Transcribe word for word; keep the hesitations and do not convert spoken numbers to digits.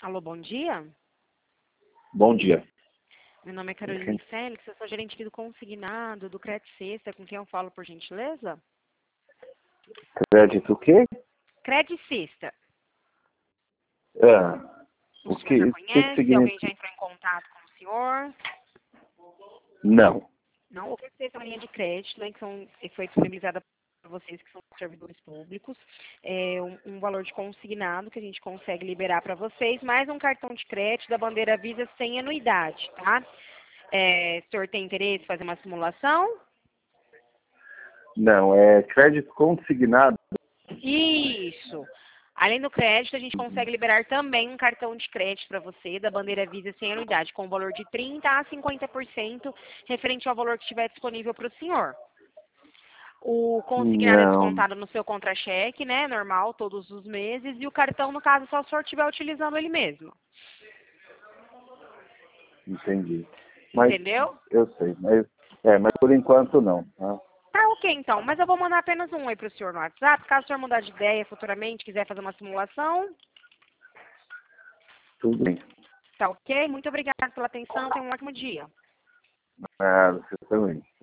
Alô, bom dia. Bom dia. Meu nome é Caroline Félix, eu sou gerente aqui do consignado do Crédito Sexta, com quem eu falo, por gentileza? Crédito o quê? Crédito Sexta. Ah, O o senhor já que, o que que conhece? Alguém já significa? entrou em contato com o senhor? Não. Não, o Crédito Sexta é uma linha de crédito, né, que, são, que foi disponibilizada para vocês que são servidores públicos. É um, um valor de consignado que a gente consegue liberar para vocês, mais um cartão de crédito da bandeira Visa sem anuidade, tá? É, o senhor tem interesse em fazer uma simulação? Não, é crédito consignado. Isso. Além do crédito, a gente consegue liberar também um cartão de crédito para você, da bandeira Visa sem anuidade, com valor de trinta por cento a cinquenta por cento, referente ao valor que estiver disponível para o senhor. O consignado é Não, descontado no seu contra-cheque, né, normal, todos os meses, e o cartão, no caso, só se o senhor estiver utilizando ele mesmo. entendi. Mas Entendeu? eu sei, mas é, mas por enquanto não, tá? Tá ok, então. Mas eu vou mandar apenas um oi para o senhor no WhatsApp. Caso o senhor mudar de ideia futuramente, quiser fazer uma simulação, Tudo bem. tá ok? Muito obrigada pela atenção. Tenha um ótimo dia. Ah, você também.